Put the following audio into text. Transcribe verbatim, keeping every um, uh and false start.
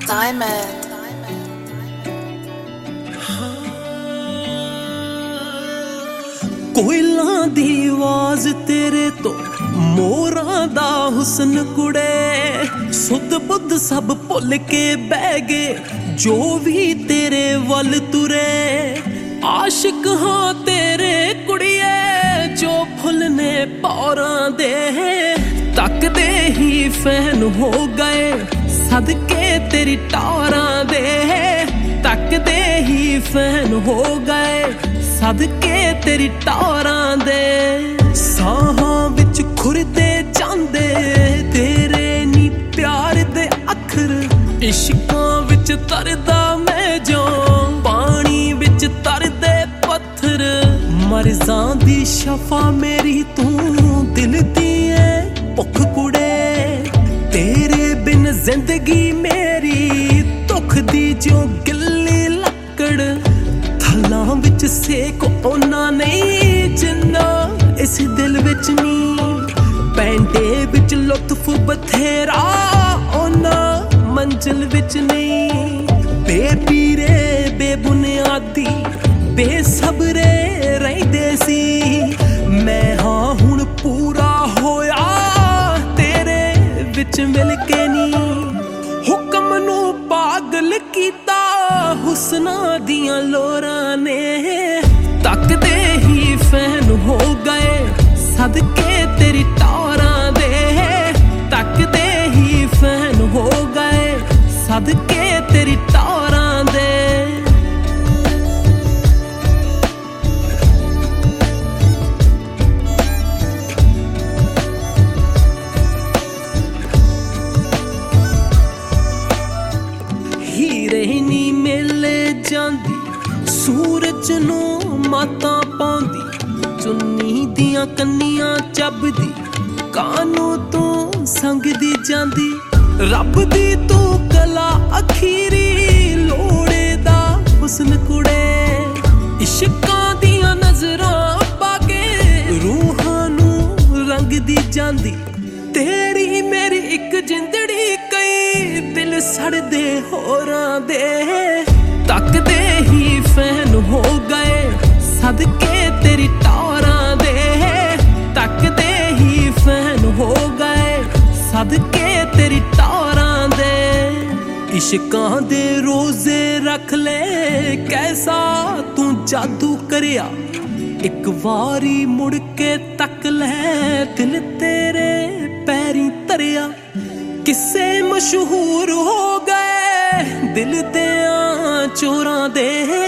Diamond. कोयलां दी आवाज तेरे तो मोरां दा हुस्न कुड़े सुध बुध सब भुल के बह गए जो भी तेरे वल तुरे आशिक हाँ तेरे कुड़िए जो फुल ने पौरां दे तकदे ही फैन हो गए सदके तेरी टारां दे तकदे ही फैन हो गए सदके तेरी टारां दे साहां विच खुरदे जांदे तेरे नी प्यार दे अखर इश्कां विच तरदा मैं जो पानी विच तरदे पत्थर मरजां दी शफा मेरी तू दिल दी ऐ भुख कुड़े तेरे बिन जिंदगी मेरी दुख दी जो गिल्ली लकड़ थलां विच सेक ओना नहीं जिन्ना इस दिल विच नी पैंडे विच लुत्फ बथेरा ओना मंजिल विच नहीं बेपीरे बेबुनियादी बेसबरे रहिंदे सी मैं हाँ हुण पूरा होया तेरे विच मिल के नी हुक्म नू पागल कीता हुस्ना दियां लोरां ने तकदे ही फैन हो गए सदके तेरी टारां दे तकदे ही फैन हो गए सदके तेरी टारां दे हीरे नी मेले जांदी सूरज नू माता पाउंदी चुन्नी दियां कन्नियां चबदी कानू तू संगदी जांदी रब दी तू कला अखीरी लोड़े दा हुस्न कुड़े इश्कां दियां नजरां पाके रूहां नू रंगदी जांदी तेरी मेरी इक जिंदड़ी कई दिल सड़दे होरां दे तकदे ही फैन हो गए सदके तेरी टारां दे तकदे ही फैन हो गए सदके तेरी टारां दे इश्कां दे रोजे रख ले कैसा तू जादू करिया एक वारी मुड़ के तक ले दिल तेरे पैरी तरिया किस्से मशहूर हो गए दिल दियां चोरां दे